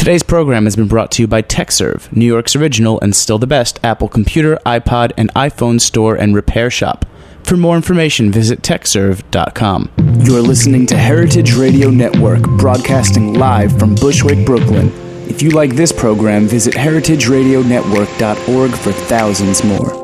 Today's program has been brought to you by TechServe, New York's original and still the best Apple computer, iPod, and iPhone store and repair shop. For more information, visit techserve.com. You're listening to Heritage Radio Network, broadcasting live from Bushwick, Brooklyn. If you like this program, visit heritageradionetwork.org for thousands more.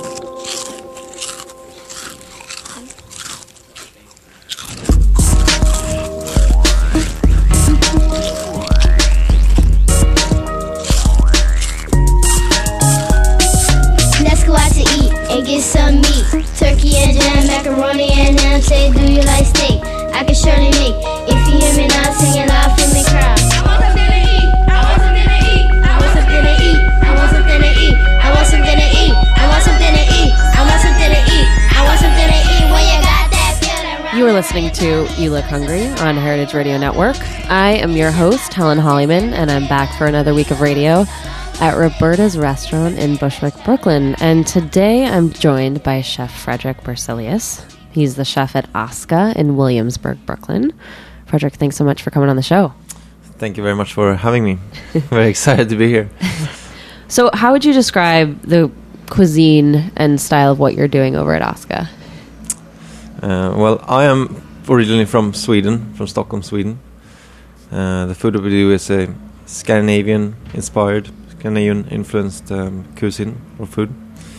Let's go out to eat and get some meat. Turkey and jam, macaroni and ham. Say, do you like steak? I can surely make. If you hear me now, sing it loud for me, crowd. I want something to eat. I want something to eat. I want something to eat. I want something to eat. I want something to eat. I want something to eat. I want something to eat. I want something to eat. When you got that feeling. You are listening to You Look Hungry on Heritage Radio Network. I am your host, Helen Hollyman, and I'm back for another week of radio at Roberta's Restaurant in Bushwick, Brooklyn. And today I'm joined by Chef Frederick Berselius. He's the chef at Aska in Williamsburg, Brooklyn. Frederick, thanks so much for coming on the show. Thank you very much for having me. Very excited to be here. So how would you describe the cuisine and style of what you're doing over at Aska? Well, I am originally from Sweden, from Stockholm, Sweden. The food that we do is a Scandinavian-inspired, Scandinavian-influenced cuisine or food.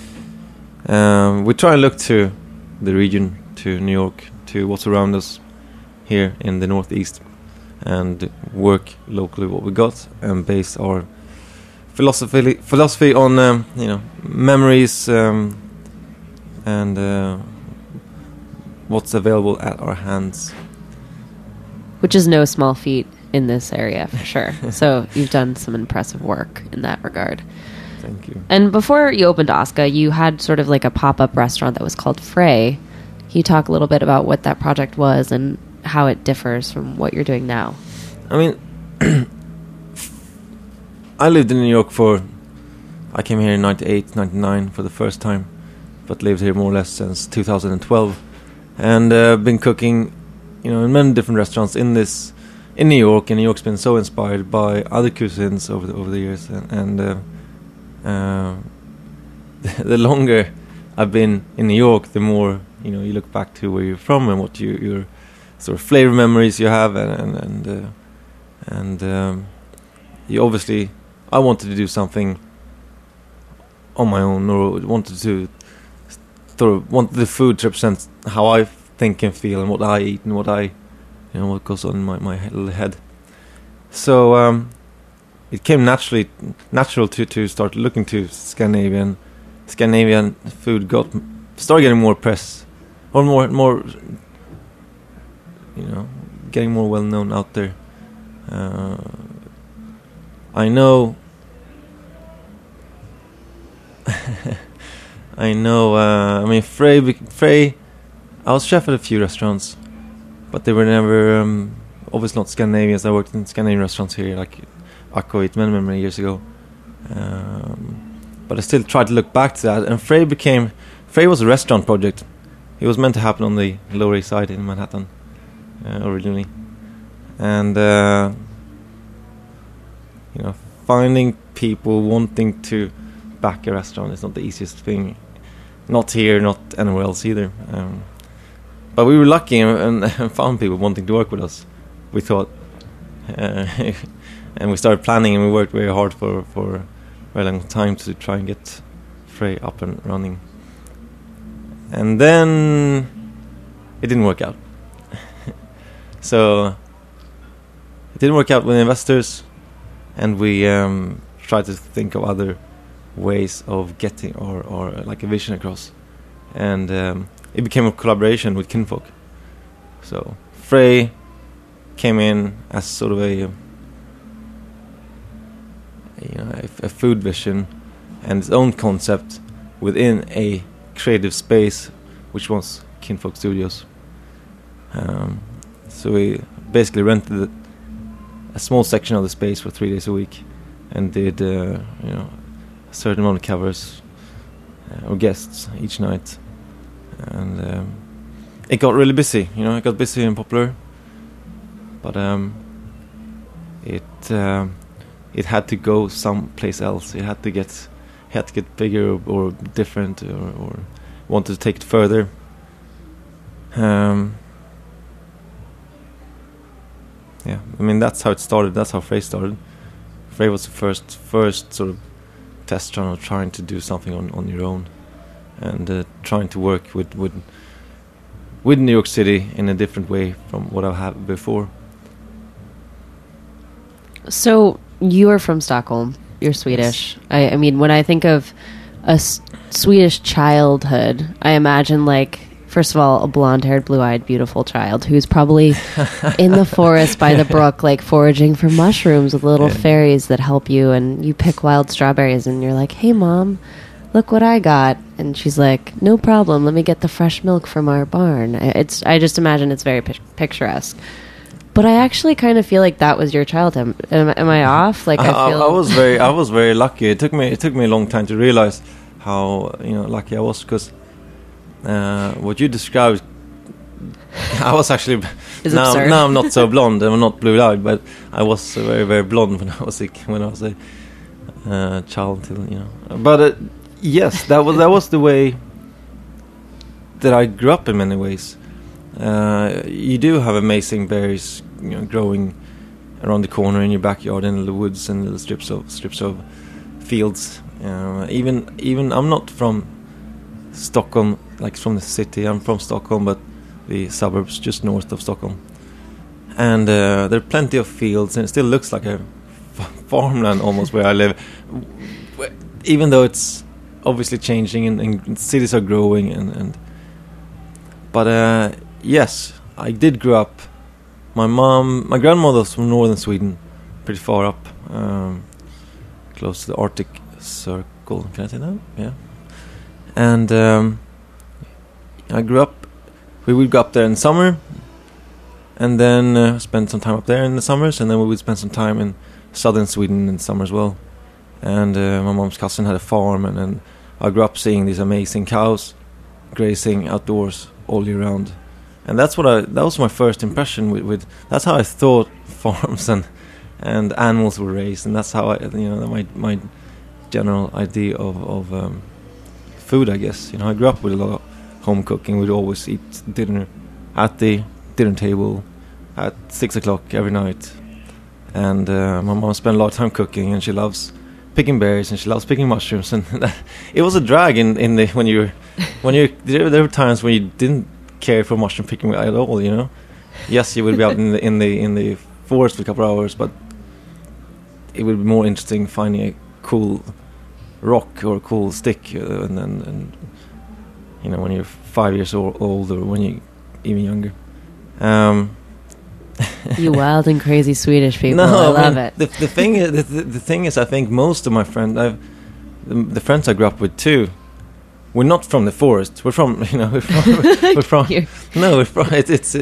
We try and look to the region, to New York, to what's around us here in the Northeast, and work locally what we got and base our philosophy on memories and what's available at our hands. Which is no small feat in this area, for sure. So you've done some impressive work in that regard. Thank you. And before you opened Aska, you had sort of like a pop-up restaurant that was called Frey. Can you talk a little bit about what that project was and how it differs from what you're doing now? I mean, I lived in New York I came here in 98, 99 for the first time, but lived here more or less since 2012. And been cooking, in many different restaurants in New York, and New York's been so inspired by other cuisines over the years, and the longer I've been in New York, the more you look back to where you're from and what your sort of flavor memories you have, and you obviously, I wanted to do something on my own, or wanted the food to represent how I think and feel and what I eat and what what goes on in my little head. So it came natural to start looking to Scandinavian food. Started getting more press, or more getting more well known out there. I know. I mean, Frey. I was chef at a few restaurants, but they were never, obviously not Scandinavians. I worked in Scandinavian restaurants here, like Akkoit many years ago. But I still tried to look back to that. And Frey was a restaurant project. It was meant to happen on the Lower East Side in Manhattan, originally. And, finding people wanting to back a restaurant is not the easiest thing. Not here, not anywhere else either. But we were lucky and found people wanting to work with us, we thought. And we started planning, and we worked very hard for a very long time to try and get Frey up and running. And then it didn't work out. So it didn't work out with investors, and we tried to think of other ways of getting or like a vision across. And it became a collaboration with Kinfolk. So Frey came in as sort of a food vision and its own concept within a creative space, which was Kinfolk Studios. So we basically rented a small section of the space for 3 days a week, and did a certain amount of covers or guests each night. And it got really busy, it got busy and popular. But it it had to go someplace else. It had to get bigger or different, or wanted to take it further. Yeah, I mean, that's how it started. That's how Frey started. Frey was the first sort of test run of trying to do something on your own, and trying to work with New York City in a different way from what I've had before. So you are from Stockholm. You're Swedish. I mean, when I think of a Swedish childhood, I imagine, like, first of all, a blonde-haired, blue-eyed, beautiful child who's probably in the forest by the brook, like foraging for mushrooms with little fairies that help you, and you pick wild strawberries, and you're like, "Hey, Mom, look what I got." And she's like, "No problem, let me get the fresh milk from our barn." I just imagine it's very picturesque. But I actually kind of feel like that was your childhood. Am I off? Like, I was very lucky. It took me a long time to realize how lucky I was, because what you described, I was actually now I'm not so blonde. I'm not blue-eyed, but I was very, very blonde when I was a child. But yes, that was the way that I grew up in many ways. You do have amazing berries, growing around the corner in your backyard, in the woods and little strips of fields. Even I'm not from Stockholm, like from the city. I'm from Stockholm, but the suburbs just north of Stockholm. And there are plenty of fields, and it still looks like a farmland almost where I live. Even though it's obviously changing and cities are growing, but yes, I did grow up. My grandmother was from northern Sweden, pretty far up, close to the Arctic Circle. Can I say that? Yeah. And I grew up. We would go up there in summer, and then spend some time up there in the summers, and then we would spend some time in southern Sweden in summer as well. And my mom's cousin had a farm, and I grew up seeing these amazing cows grazing outdoors all year round. And that was my first impression with that's how I thought farms and animals were raised, and that's how my general idea of food, I guess. I grew up with a lot of home cooking. We'd always eat dinner at the dinner table at 6 o'clock every night, and my mom spent a lot of time cooking, and she loves picking berries and she loves picking mushrooms, and it was a drag in the when you there were times when you didn't care for mushroom picking at all. Yes, you would be out in the forest for a couple of hours, but it would be more interesting finding a cool rock or a cool stick, and when you're 5 years old, or when you're even younger. You wild and crazy Swedish people. I love it. The thing is, I think most of my friends, the friends I grew up with too, we're not from the forest. We're from, we're from. No, we're from.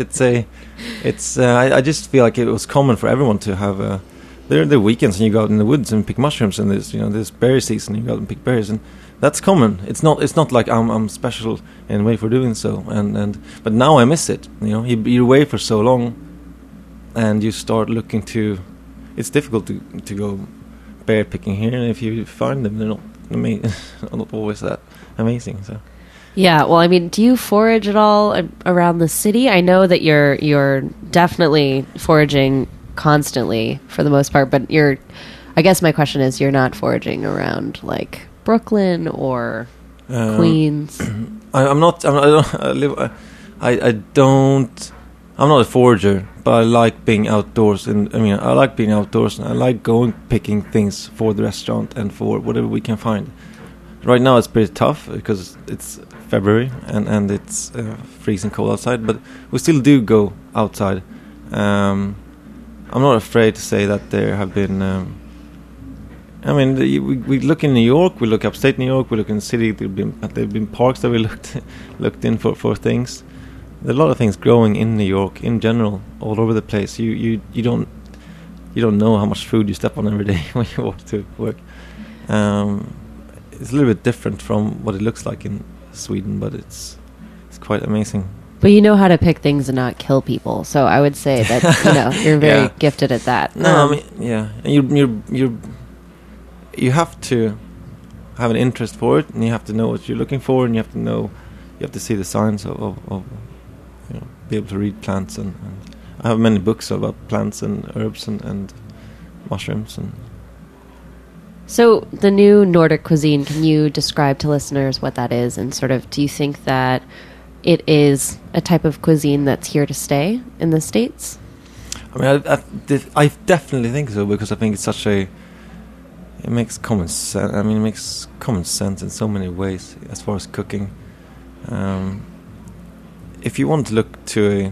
I just feel like it was common for everyone to have. There are weekends and you go out in the woods and pick mushrooms, and there's berry season. You go out and pick berries, and that's common. It's not like I'm special in a way for doing so. But now I miss it. You're away for so long, and you start looking to. It's difficult to go berry picking here, and if you find them, they're not not always that amazing. So. Yeah, well, I mean, do you forage at all around the city? I know that you're definitely foraging constantly for the most part, but I guess my question is, you're not foraging around like Brooklyn or Queens. I'm not a forager, but I like being outdoors, and I like being outdoors, and I like going picking things for the restaurant and for whatever we can find. Right now it's pretty tough because it's February and it's freezing cold outside, but we still do go outside. I'm not afraid to say that there have been. We look in New York, we look upstate New York, we look in the city. There've been parks that we looked in for things. There are a lot of things growing in New York in general, all over the place. You don't know how much food you step on every day when you walk to work. It's a little bit different from what it looks like in Sweden, but it's quite amazing. But you know how to pick things and not kill people, so I would say that you're very Yeah. gifted at that. No, I mean, yeah, and you have to have an interest for it, and you have to know what you're looking for, and you have to see the signs of be able to read plants, and I have many books about plants and herbs and mushrooms. And So the new Nordic cuisine, can you describe to listeners what that is, and sort of, do you think that it is a type of cuisine that's here to stay in the States? I mean, I definitely think so, because I think it's it makes common sense. I mean, it makes common sense in so many ways as far as cooking. If you want to look to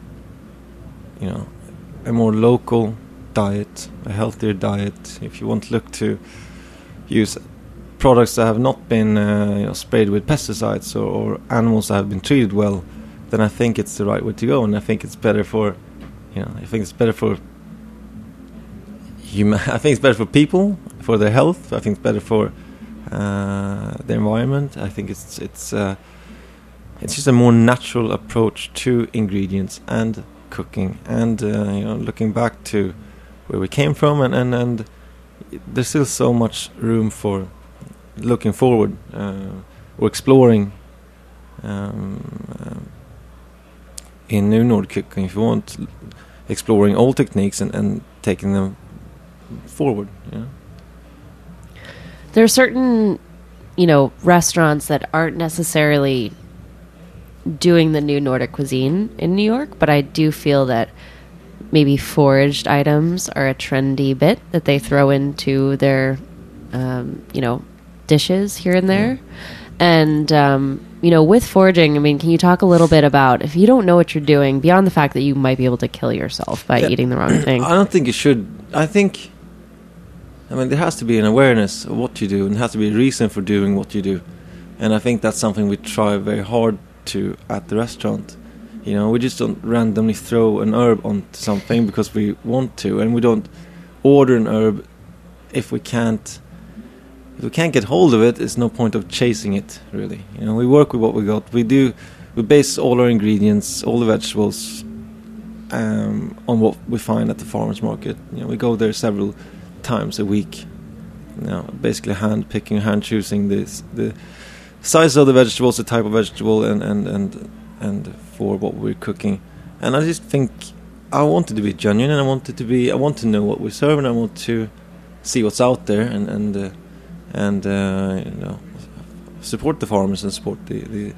a more local diet, a healthier diet, if you want to look to use products that have not been sprayed with pesticides or animals that have been treated well, then I think it's the right way to go, and I think it's better for I think it's better for I think it's better for people, for their health. I think it's better for the environment. I think it's just a more natural approach to ingredients and cooking, and looking back to where we came from, and there's still so much room for looking forward or exploring in new Nordic cooking, if you want, exploring old techniques and taking them forward. There are certain restaurants that aren't necessarily doing the new Nordic cuisine in New York, but I do feel that maybe foraged items are a trendy bit that they throw into their dishes here and there. And with foraging, I mean, can you talk a little bit about, if you don't know what you're doing, beyond the fact that you might be able to kill yourself by eating the wrong thing? I don't think you should. I mean, there has to be an awareness of what you do, and there has to be a reason for doing what you do. And I think that's something we try very hard to at the restaurant. We just don't randomly throw an herb onto something because we want to, and we don't order an herb if we can't get hold of it. There's no point of chasing it, really. We work with what we got. We base all our ingredients, all the vegetables, on what we find at the farmers market. We go there several times a week. Basically hand picking, hand choosing the size of the vegetables, the type of vegetable, and for what we're cooking. And I just think I want it to be genuine, and I want to know what we serve, and I want to see what's out there, and support the farmers and support the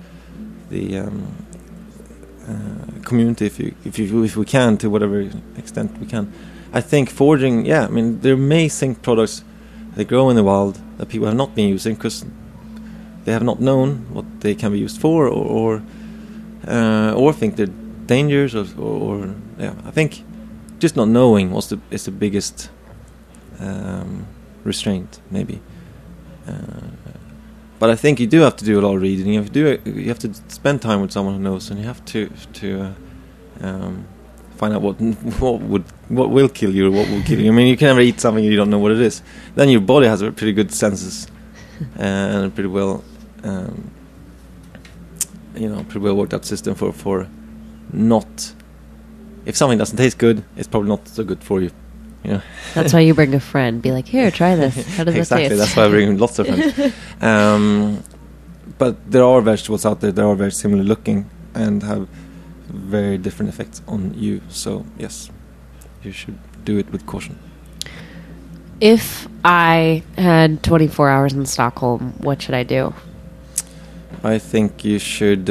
community if we can, to whatever extent we can. I think foraging, I mean, there are amazing products that grow in the wild that people have not been using because they have not known what they can be used for, or think they're dangerous, or I think just not knowing is the biggest restraint, maybe. But I think you do have to do a lot of reading. You have to spend time with someone who knows, and you have to find out what will kill you or what will kill you. I mean, you can never eat something you don't know what it is. Then your body has a pretty good senses and a pretty well worked out system for not. If something doesn't taste good, it's probably not so good for you. That's why you bring a friend. Be like, here, try this. How does exactly, it taste? That's why I bring lots of friends. But there are vegetables out there that are very similar looking and have very different effects on you. So yes, you should do it with caution. If I had 24 hours in Stockholm, what should I do? I think you should.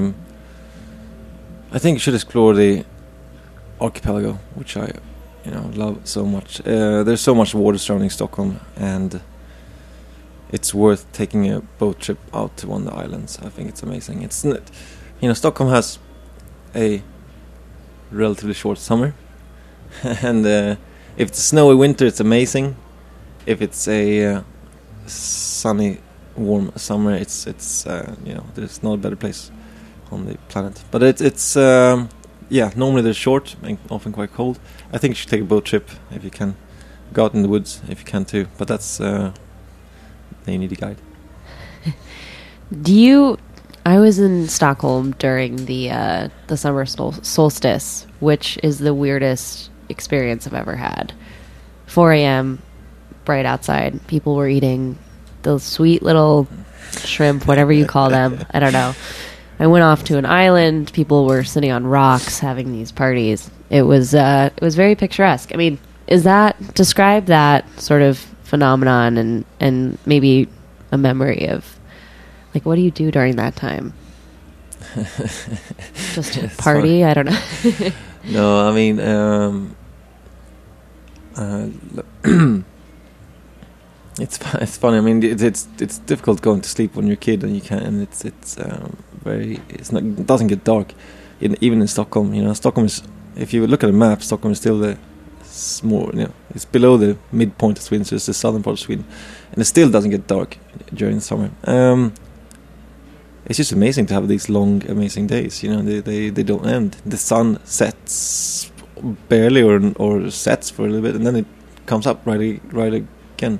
Explore the archipelago, which I love so much. There's so much water surrounding Stockholm, and it's worth taking a boat trip out to one of the islands. I think it's amazing. Stockholm has a relatively short summer, and if it's a snowy winter, it's amazing. If it's a sunny, warm summer, it's there's not a better place on the planet. But it's normally they're short and often quite cold. I think you should take a boat trip if you can. Go out in the woods if you can too. But that's then you need a guide. Do you I was in Stockholm during the summer solstice, which is the weirdest experience I've ever had. 4 a.m., bright outside. People were eating those sweet little shrimp, whatever you call them. I don't know. I went off to an island. People were sitting on rocks having these parties. It was very picturesque. I mean, describe that sort of phenomenon and maybe a memory of, like, what do you do during that time? Just a party? I don't know. No, I mean, it's funny. I mean, it's difficult going to sleep when you're a kid, and you can't. And it doesn't get dark, even in Stockholm. You know, Stockholm is, if you look at a map, Stockholm is still the small. You know, it's below the midpoint of Sweden, so it's the southern part of Sweden, and it still doesn't get dark during the summer. It's just amazing to have these long, amazing days. You know, they don't end. The sun sets barely or sets for a little bit, and then it comes up right again.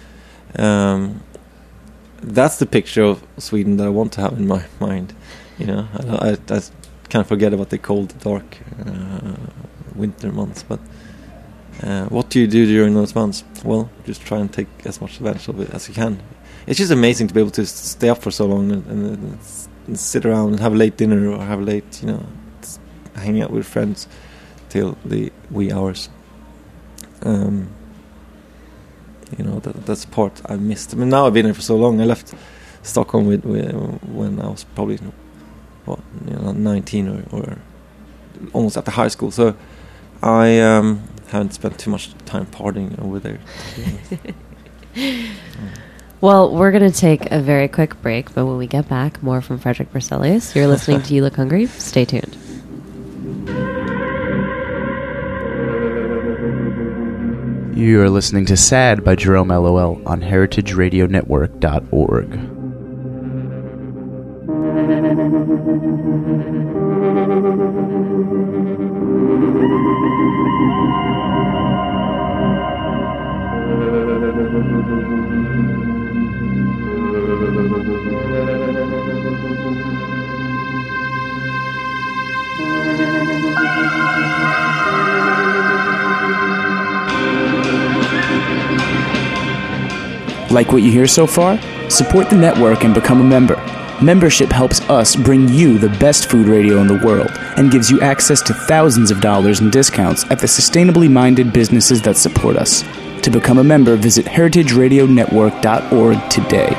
That's the picture of Sweden that I want to have in my mind. You know, I kind of forget about the cold, dark winter months. But what do you do during those months? Well, just try and take as much advantage of it as you can. It's just amazing to be able to stay up for so long and sit around and have a late dinner or have a late, you know, hanging out with friends till the wee hours. You know, that's the part I missed. I mean, now I've been here for so long. I left Stockholm when I was probably 19 or almost after high school. So I haven't spent too much time partying over there. Well, we're going to take a very quick break, but when we get back, more from Fredrik Berzelius. You're listening to You Look Hungry. Stay tuned. You're listening to Sad by Jerome LOL on heritageradionetwork.org. Like what you hear so far? Support the network and become a member. Membership helps us bring you the best food radio in the world and gives you access to thousands of dollars in discounts at the sustainably minded businesses that support us. To become a member, visit heritageradionetwork.org today.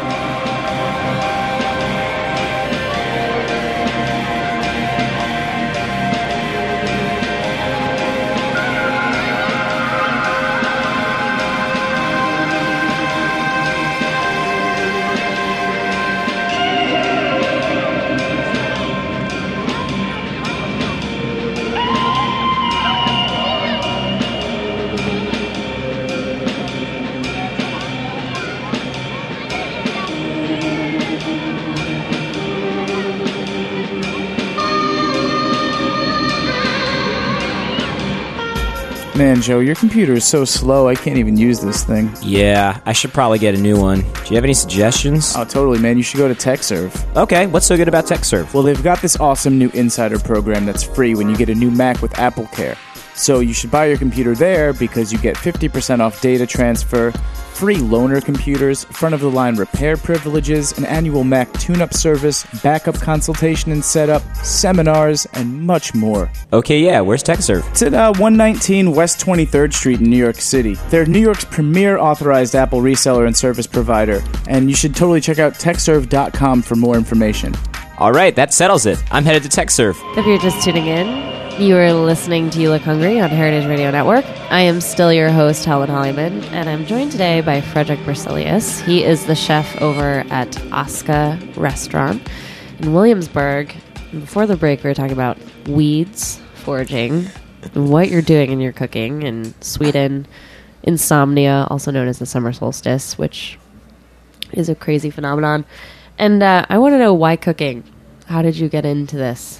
Man, Joe, your computer is so slow, I can't even use this thing. Yeah, I should probably get a new one. Do you have any suggestions? Oh, totally, man. You should go to TechServe. Okay, what's so good about TechServe? Well, they've got this awesome new insider program that's free when you get a new Mac with AppleCare. So you should buy your computer there because you get 50% off data transfer, free loaner computers, front-of-the-line repair privileges, an annual Mac tune-up service, backup consultation and setup, seminars, and much more. Okay, yeah, where's TechServe? It's at 119 West 23rd Street in New York City. They're New York's premier authorized Apple reseller and service provider, and you should totally check out techserve.com for more information. All right, that settles it. I'm headed to TechServe. If you're just tuning in, you are listening to You Look Hungry on Heritage Radio Network. I am still your host, Helen Hollyman, and I'm joined today by Fredrik Berzelius. He is the chef over at Aska Restaurant in Williamsburg. And before the break, we were talking about weeds, foraging, and what you're doing in your cooking in Sweden. Insomnia, also known as the summer solstice, which is a crazy phenomenon. And I want to know, why cooking? How did you get into this?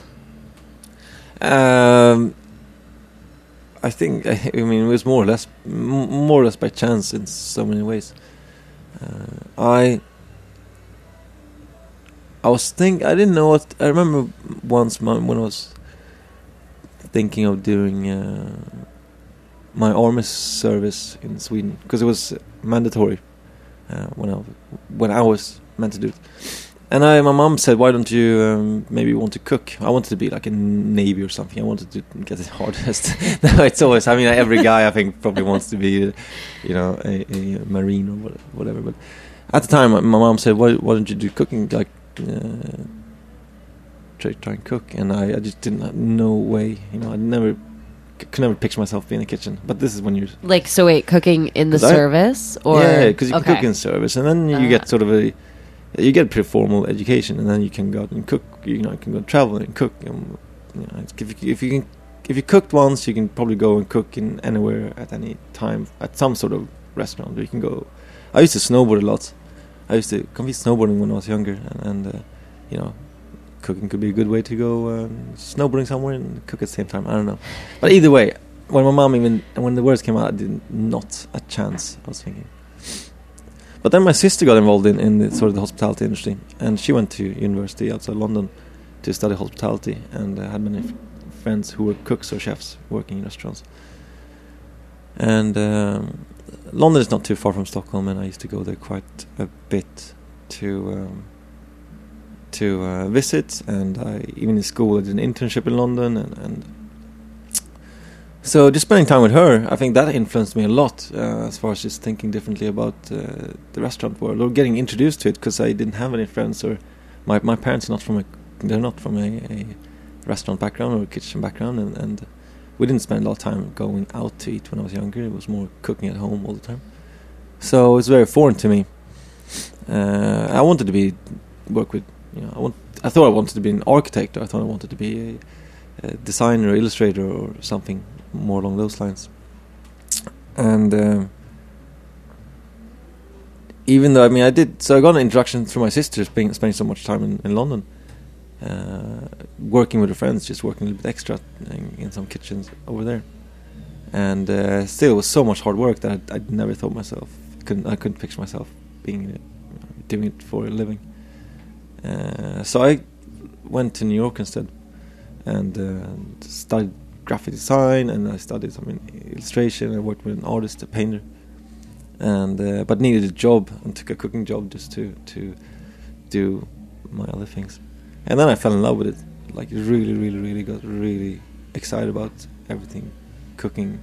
I think it was more or less by chance in so many ways. I I didn't know what. I remember once when I was thinking of doing my army service in Sweden, because it was mandatory when I was meant to do it. And my mom said, "Why don't you maybe want to cook?" I wanted to be like a Navy or something. I wanted to get the hardest. No, it's always. I mean, every guy I think probably wants to be, a Marine or whatever. But at the time, my mom said, "Why don't you do cooking? Like, try and cook." And I just didn't have no way. I could never picture myself being in the kitchen. But this is when you're like, so wait, cooking in the service, or because you can cook in service, and then you get sort of you get a pretty formal education, and then you can go out and cook. You can go travel and cook. If you cooked once, you can probably go and cook in anywhere at any time at some sort of restaurant. Where you can go. I used to snowboard a lot. I used to compete snowboarding when I was younger, and cooking could be a good way to go snowboarding somewhere and cook at the same time. I don't know, but either way, when my mom when the words came out, I did not a chance. I was thinking. But then my sister got involved in the sort of the hospitality industry, and she went to university outside London to study hospitality, and had many friends who were cooks or chefs working in restaurants. And London is not too far from Stockholm, and I used to go there quite a bit to visit. And even in school, I did an internship in London, and so just spending time with her, I think that influenced me a lot as far as just thinking differently about the restaurant world, or getting introduced to it, because I didn't have any friends, or my parents are not from a restaurant background or a kitchen background, and we didn't spend a lot of time going out to eat when I was younger. It was more cooking at home all the time, so it's very foreign to me. I wanted to work with, I thought I wanted to be an architect, or I thought I wanted to be a designer or illustrator or something more along those lines. And even though, I did, so I got an introduction through my sister spending so much time in London, working with her friends, just working a little bit extra in some kitchens over there. And still, it was so much hard work that I never thought I couldn't picture myself doing it for a living. So I went to New York instead, and studied graphic design, and I studied some illustration. I worked with an artist, a painter, and but needed a job, and took a cooking job just to do my other things. And then I fell in love with it. Like, really, really, really got really excited about everything, cooking.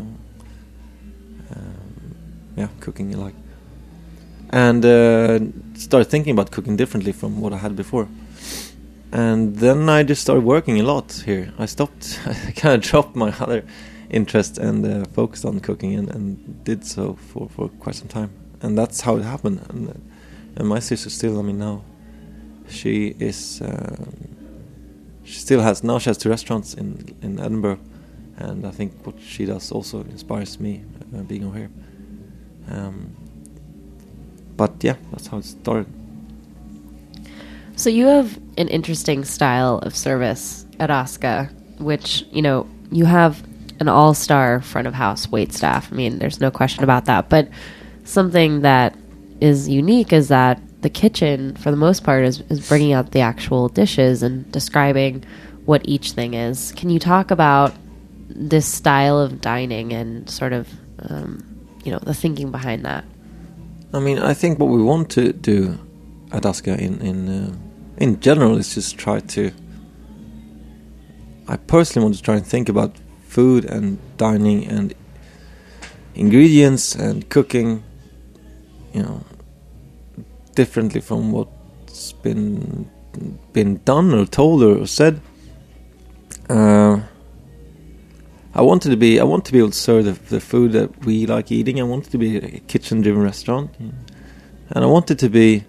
Cooking, like, and started thinking about cooking differently from what I had before. And then I just started working a lot here. I kind of dropped my other interest and focused on cooking, and did so for quite some time. And that's how it happened. And my sister still, now, she still has 2 restaurants in Edinburgh. And I think what she does also inspires me, being over here. But yeah, that's how it started. So you have an interesting style of service at Aska, which, you have an all-star front of house wait staff. There's no question about that. But something that is unique is that the kitchen, for the most part, is bringing out the actual dishes and describing what each thing is. Can you talk about this style of dining and sort of, the thinking behind that? I think what we want to do at Aska in general is just try to... I personally want to try and think about food and dining and ingredients and cooking, differently from what's been done or told or said. I want to be able to serve the food that we like eating. I want it to be a kitchen-driven restaurant, and I want it to be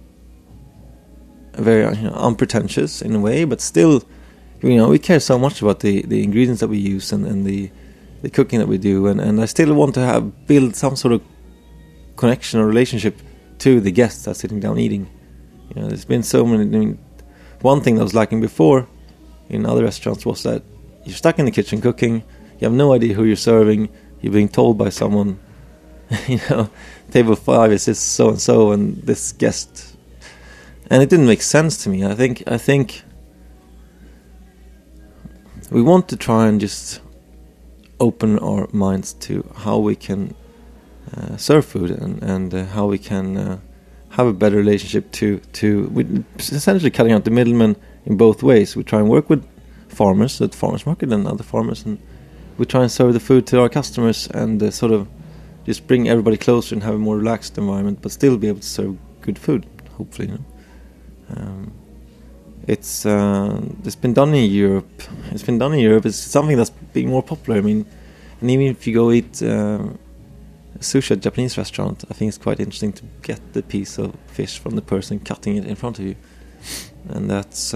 very unpretentious in a way, but still, we care so much about the ingredients that we use and the cooking that we do, and I still want to build some sort of connection or relationship to the guests that's sitting down eating. There's been so many. One thing that was lacking before in other restaurants was that you're stuck in the kitchen cooking. You have no idea who you're serving. You're being told by someone, table 5 is this so and so, and this guest and it didn't make sense to me. I think we want to try and just open our minds to how we can serve food and how we can have a better relationship to with essentially cutting out the middlemen in both ways. We try and work with farmers at the farmers market and other farmers, and we try and serve the food to our customers and sort of just bring everybody closer and have a more relaxed environment, but still be able to serve good food, hopefully. You know? It's been done in Europe. It's been done in Europe. It's something that's being more popular. I mean, and even if you go eat sushi at a Japanese restaurant, I think it's quite interesting to get the piece of fish from the person cutting it in front of you, and that's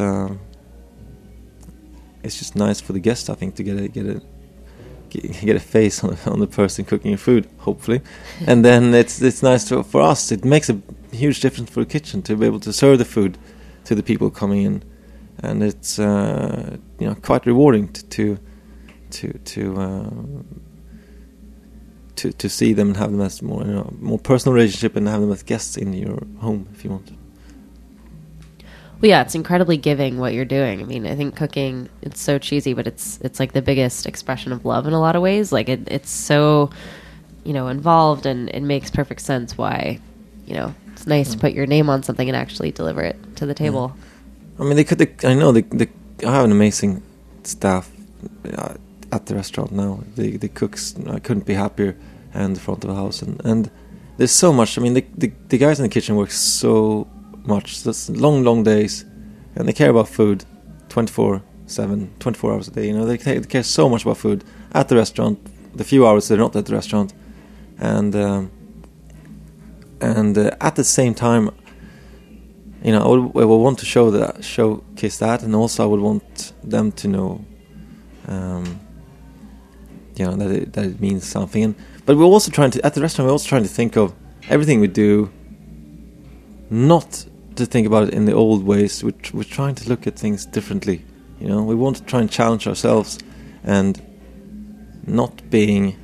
it's just nice for the guest, I think, to get a face on the person cooking your food, hopefully, and then it's nice for us. It makes a huge difference for the kitchen to be able to serve the food to the people coming in, and it's quite rewarding to see them and have them as more personal relationship and have them as guests in your home if you want. Well, yeah, it's incredibly giving what you're doing. I mean, I think cooking, it's so cheesy, but it's like the biggest expression of love in a lot of ways. Like it's so, involved, and it makes perfect sense why, it's nice to put your name on something and actually deliver it to the table. I mean, I have an amazing staff at the restaurant now. The cooks, I couldn't be happier, and the front of the house, and there's so much. I mean, the guys in the kitchen work so much. That's long days, and they care about food 24/7, 24 hours a day. They care so much about food at the restaurant. The few hours they're not at the restaurant, and at the same time, I would want to showcase that, and also I would want them to know, that it means something. But we're also at the restaurant, we're also trying to think of everything we do, not to think about it in the old ways. We're trying to look at things differently. We want to try and challenge ourselves, and not being,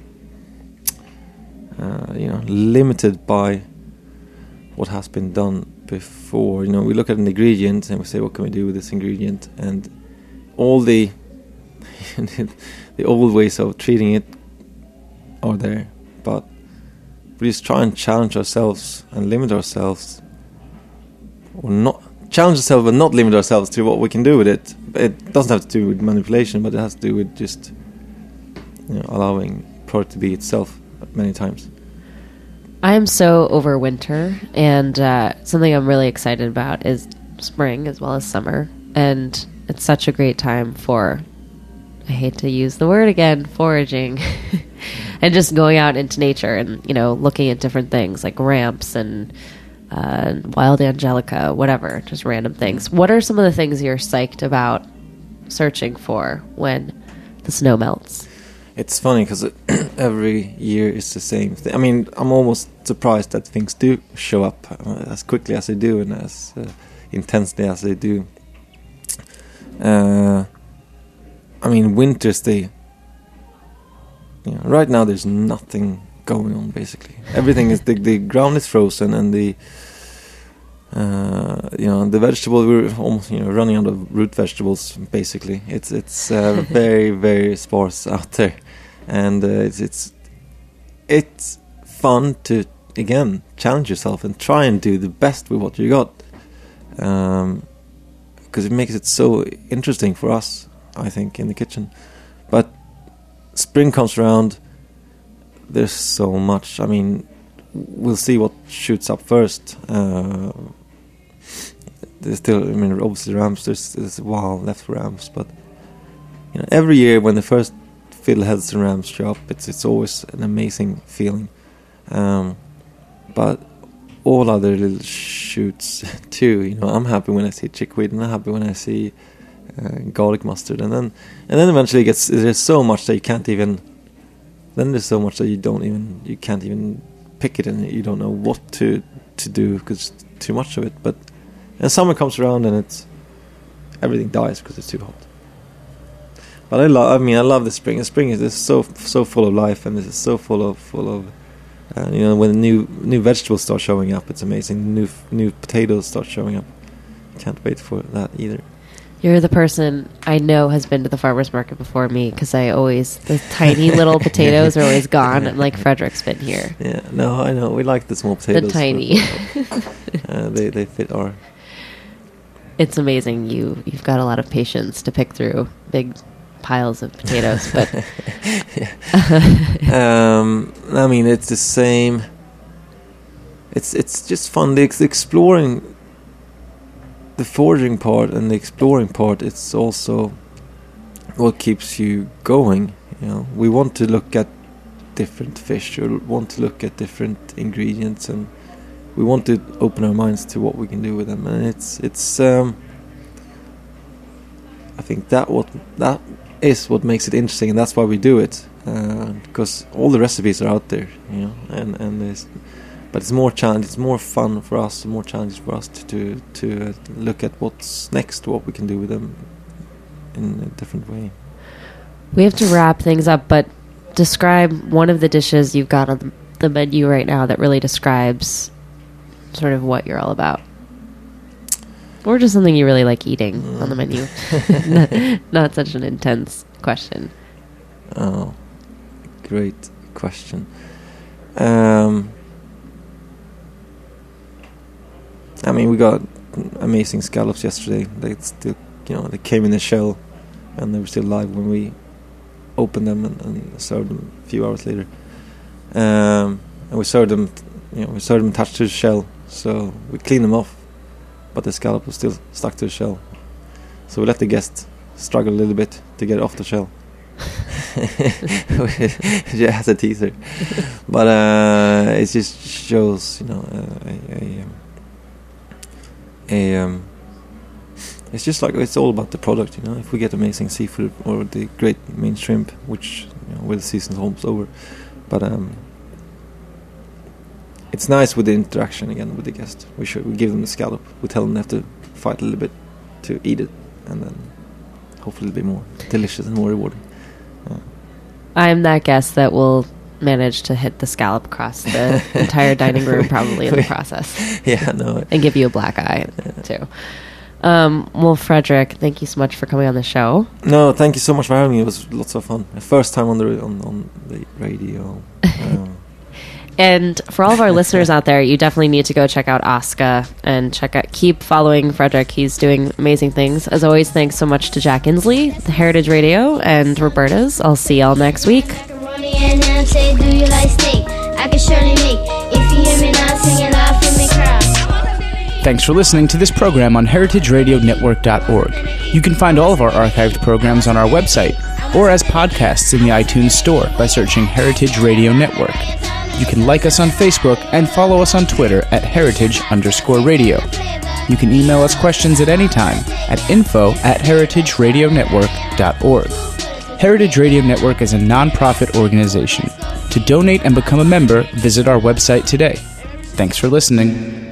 limited by what has been done before. We look at an ingredient and we say, what can we do with this ingredient? And all the the old ways of treating it are there, but we just try and challenge ourselves and limit ourselves, or not challenge ourselves but not limit ourselves to what we can do with it. It doesn't have to do with manipulation, but it has to do with just allowing product to be itself many times. I am so over winter, and something I'm really excited about is spring as well as summer, and it's such a great time for, I hate to use the word again, foraging, and just going out into nature and, looking at different things like ramps and wild angelica, whatever, just random things. What are some of the things you're psyched about searching for when the snow melts? It's funny because every year is the same thing. I mean, I'm almost surprised that things do show up as quickly as they do and as intensely as they do. I mean, winters, right now there's nothing going on, basically. Everything is, the ground is frozen, and the vegetable, we're almost, running out of root vegetables, basically. It's very, very sparse out there. And it's fun to, again, challenge yourself and try and do the best with what you got. Because it makes it so interesting for us, I think, in the kitchen. But spring comes around, there's so much. I mean, we'll see what shoots up first. There's still, obviously ramps, there's a while left for ramps, but every year when the first fiddleheads and rams show up, it's always an amazing feeling. But all other little shoots too, I'm happy when I see chickweed, and I'm happy when I see garlic mustard, and then eventually there's so much that you can't even, then there's so much that you can't even pick it, and you don't know what to do because it's too much of it. But then summer comes around and everything dies because it's too hot. But I love the spring. The spring is so full of life, and it's so full of when new vegetables start showing up, it's amazing. New potatoes start showing up. can't wait for that either. You're the person I know has been to the farmer's market before me, because the tiny little potatoes are always gone. I'm like, Frederick's been here. Yeah, no, I know. We like the small potatoes. The tiny. They fit our... It's amazing. You've got a lot of patience to pick through big piles of potatoes. But I mean, it's the same. It's just fun. The exploring, the foraging part and the exploring part. It's also what keeps you going. You know, we want to look at different fish, or want to look at different ingredients, and we want to open our minds to what we can do with them. And it's I think that is what makes it interesting, and that's why we do it, because all the recipes are out there, you know, and there's, but it's more challenge, it's more fun for us, more challenge for us to look at what's next, what we can do with them in a different way. We have to wrap things up, but describe one of the dishes you've got on the menu right now that really describes sort of what you're all about. Or just something you really like eating on the menu. Not such an intense question. Oh, great question. I mean, we got amazing scallops yesterday. They still, you know, they came in the shell, and they were still live when we opened them and served them a few hours later. And we served them, you know, attached to the shell, so we cleaned them off, but the scallop was still stuck to the shell. So we let the guest struggle a little bit to get it off the shell. Yeah, as a teaser. But it just shows, you know, it's just like, it's all about the product, you know. If we get amazing seafood or the great main shrimp, which, you know, well, the season's almost over, but it's nice with the interaction again with the guest. We give them the scallop. We tell them they have to fight a little bit to eat it, and then hopefully it'll be more delicious and more rewarding. I'm that guest that will manage to hit the scallop across the entire dining room probably in the process. Yeah, no. And give you a black eye, too. Well, Frederick, thank you so much for coming on the show. No, thank you so much for having me. It was lots of fun. My first time on the radio. And for all of our listeners out there, you definitely need to go check out Oscar and keep following Frederick. He's doing amazing things. As always, thanks so much to Jack Inslee, the Heritage Radio, and Roberta's. I'll see y'all next week. Macaroni and ham, say, do you like steak? I can surely make. If you hear me not singing loud for me, crowd. Thanks for listening to this program on heritageradionetwork.org. You can find all of our archived programs on our website or as podcasts in the iTunes Store by searching Heritage Radio Network. You can like us on Facebook and follow us on Twitter at @heritage_radio. You can email us questions at any time at info@heritageradionetwork.org. Heritage Radio Network is a non-profit organization. To donate and become a member, visit our website today. Thanks for listening.